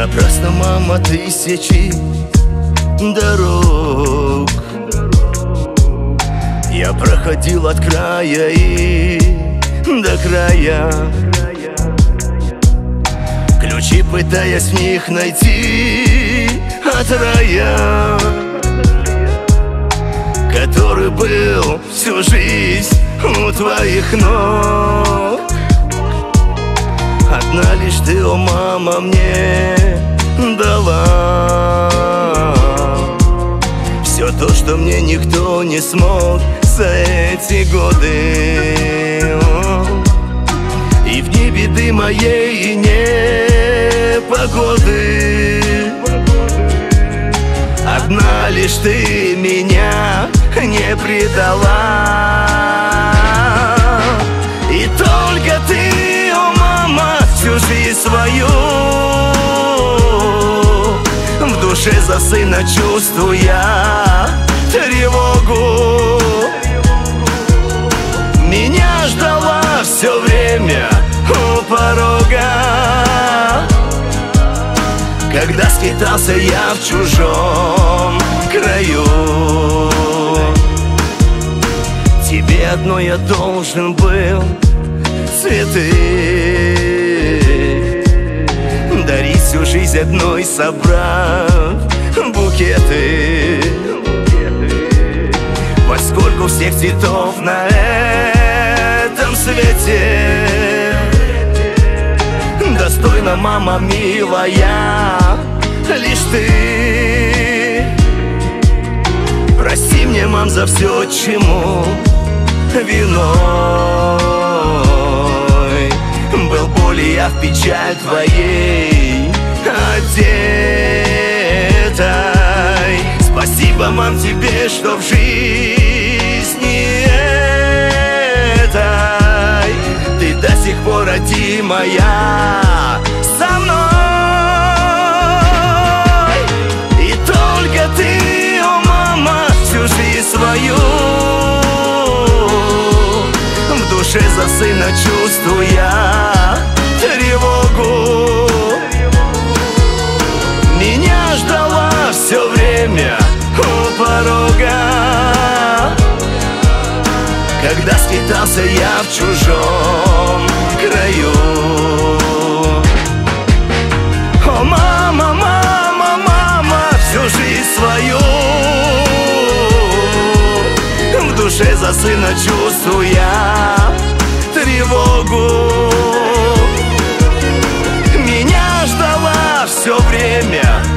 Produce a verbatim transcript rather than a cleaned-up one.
Напрасно, мама, тысячи дорог я проходил от края и до края, ключи пытаясь в них найти от рая, который был всю жизнь у твоих ног. Одна лишь ты, о мама, мне дала все то, что мне никто не смог за эти годы. И в дни беды моей и непогоды одна лишь ты меня не предала. И только ты, о мама, всю жизнь свою в душе за сына чувствуя тревогу, меня ждала все время у порога, когда скитался я в чужом краю. Тебе одной я должен был цветы дарить всю жизнь одной, собрав букеты. Поскольку всех цветов на этом свете достойна, мама милая, лишь ты. Прости мне, мам, за все, чему виной был болью я в печаль твоей одетой. Спасибо, мам, тебе, что в жизни этой ты до сих пор, родимая, со мной. И только ты, о мама, всю жизнь свою в душе за сына чувствуя тревогу, меня ждала все время у порога, когда скитался я в чужом краю. О, мама, мама, мама, всю жизнь свою в душе за сына чувствуя тревогу, меня ждала все время